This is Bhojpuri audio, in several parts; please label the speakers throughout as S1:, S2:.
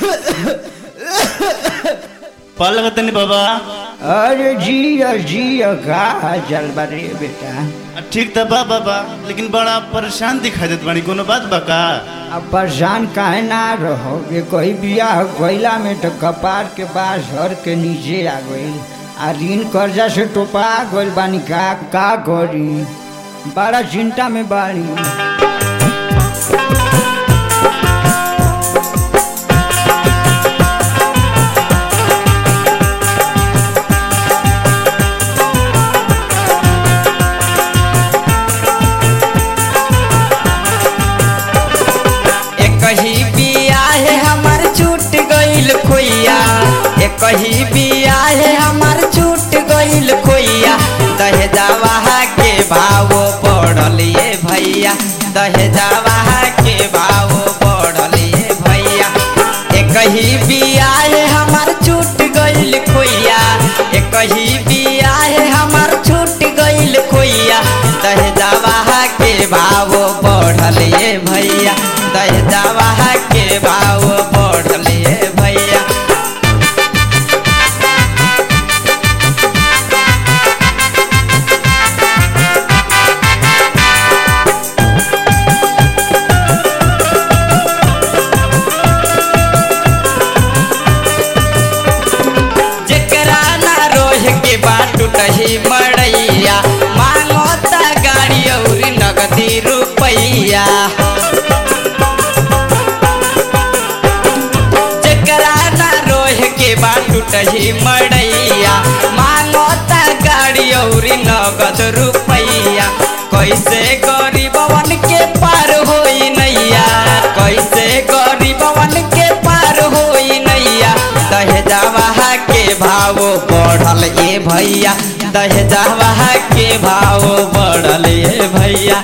S1: पालगत नहीं बाबा।
S2: अरे जिया जिया का चल बारे बेटा।
S1: ठीक था बाबा, लेकिन बड़ा परेशान दिखा देत बानी, कोनो बात बका?
S2: अब परेशान काहे ना रहोगे, कोई बियाह गइला में तो कपार के पास हर के नीचे आ गई, आ ऋण कर्जा से टोपा गइल बानी। का करी, बड़ा चिंता में बानी।
S3: कहीं बिया है हमार छूट गइल खोइया, दहेजावा के भाव बढ़लिए भैया, दहेजावा के भाव बढ़लिए भैया। कहीं बिया है हमार छूट गइल खोइया, कहीं बिया है हमार छूट गइल खोइया, दहेजावा के भाव बढ़लिए भैया, दहेजावा के भाव बढ़लिए भैया। टूटही मड़ैया मांगता गाड़ी और नगदी रुपैया, जकरा ना रोह के बाद टूटही मड़ैया मांगता गाड़ी और नगद रुपैया। कैसे गरीबवन के पार होई नैया, कैसे गरीबवन के पार होई नैया, दहेजावा के भाव बढ़ल ए भैया, दहेजावा के भाव बढ़ल ए भैया।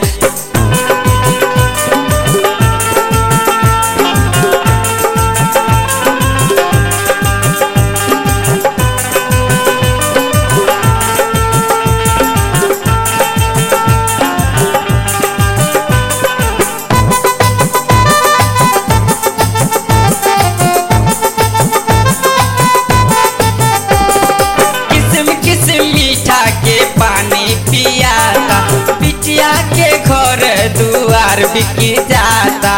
S3: पिटिया के घर दुआर बिकी जाता,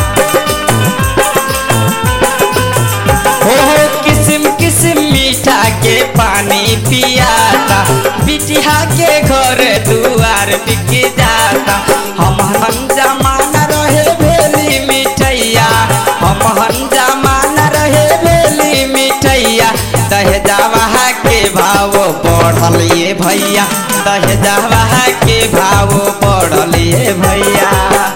S3: हो किस्म किस्म मीठा के पानी पियाता, पिटिया के घर दुआर बिकी जाता। हम जमाना रहे भेली मिठैया, हम जमाना रहे भेली मिठैया, दहेजावा के भाव बढ़ल ये भैया, दहेजावा के भाव बढ़ल ये भैया।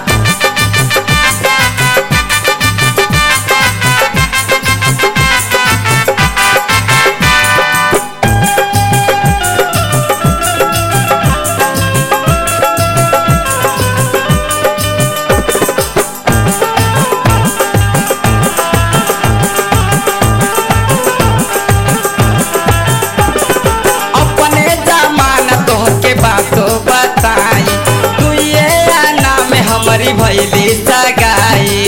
S3: भैली सगाई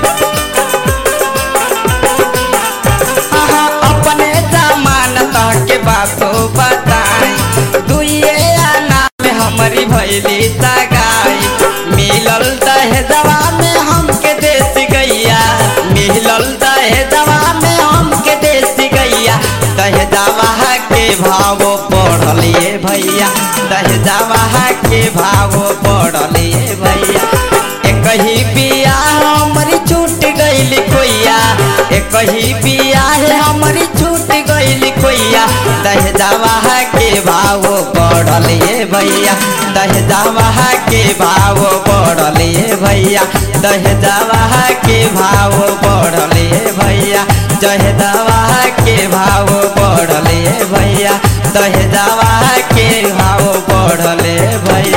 S3: अपने जमानत के बातों बताई, दुए आना में हमारी भैली सगाई। मिलल दहेजवा में हमके देश गैया, मिलल दहेजवा में हमके देश गैया, दहेजवा के भाव बढ़लिए भैया, दहेजवा के भाव बढ़लिए भैया। कहीं बिया हमारी छूट गइल खोइया, कहीं बिया है हमारी छूट गइल खोइया, दहेजावा के भाव बढ़लिए भैया, दहेजावा के भाव बढ़लिए भैया, दहेजावा के भाव बढ़लिए भैया, दहेजावा के भाव बढ़लिए भैया, दहेजावा के भाव बढ़ले भैया।